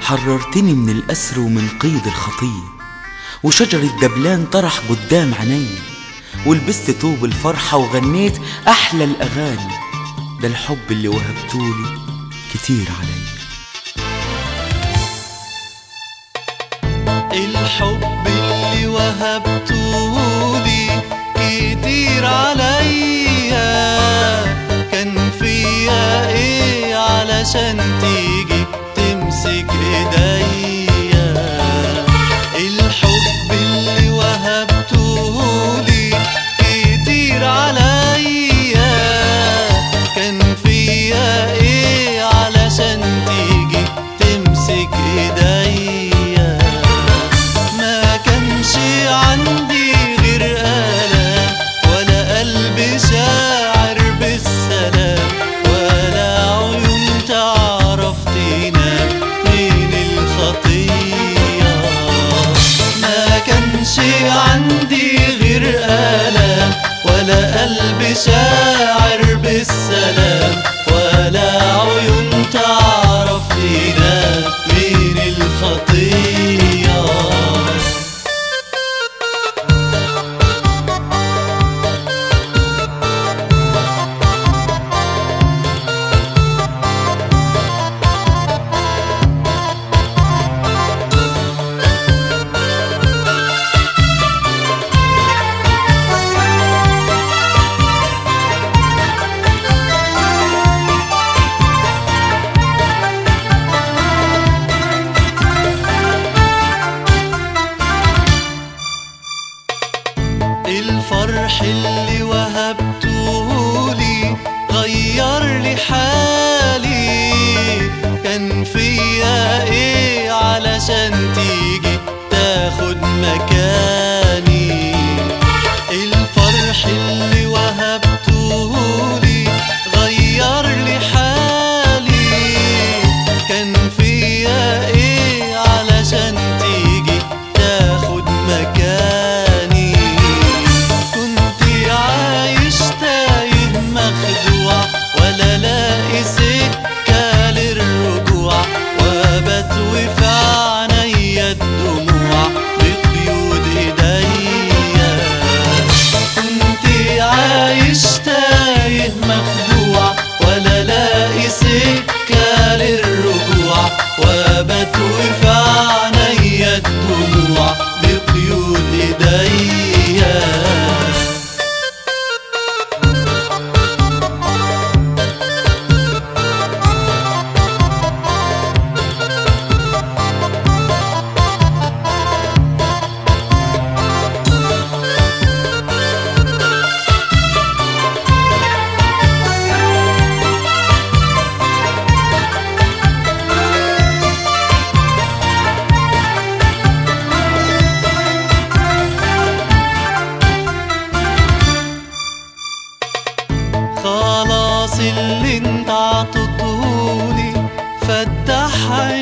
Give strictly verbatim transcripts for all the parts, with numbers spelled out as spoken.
حررتني من الأسر ومن قيد الخطية، وشجر الدبلان طرح قدام عيني، ولبست ثوب الفرحة وغنيت أحلى الأغاني. ده الحب اللي وهبتولي كتير علي. الحب اللي وهبتولي كتير عليا، كان فيا ايه علشان تيجي تمسك ايديا؟ الحب اللي وهبتولي كتير عليا، كان فيا ايه علشان تيجي تمسك ايديا؟ ما كانش عندي غير آلام، ولا قلب شاعر بالسلام، ولا عيون تعرف تنام من الخطية. ما كانش عندي غير آلام، ولا قلب شاعر بالسلام، ولا عيون تعرف تنام من الخطية. الفرح اللي وهبتولي غير لي حالي، كان فيا ايه علشان تيجي تاخد مكاني؟ الفرح اللي وهبتولي غير لي حالي، كان فيا ايه علشان تيجي تاخد مكاني؟ ولا لاقي سكة للرجوع، وبت وفي عينيا الدموع بقيود ايديا. كنت عايش تايه مخدوع، ولا لاقي سكة للرجوع، وبت وفي عينيا الدموع بقيود ايديا. خلاص اللي انت عطيتهولي فتح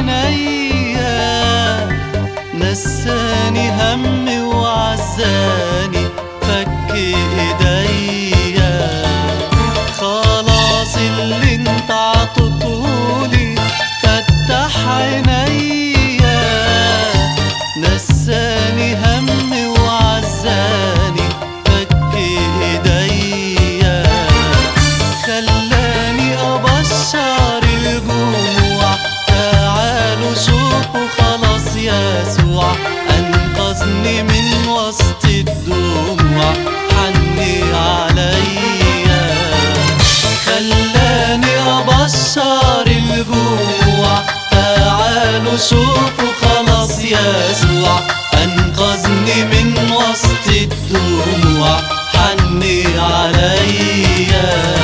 عينيا، نساني همي وعزاني فك ايديا. خلاص اللي انت عطيتهولي فتح عينيا، نساني همي وعزاني فك ايديا. خلاني أبشر الجموع، تعالوا شوفوا خلاص يسوع أنقذني من وسط الدموع، حني عليا. خلاني أبشر الجموع، تعالوا شوفوا خلاص يسوع أنقذني من وسط الدموع، حني عليا.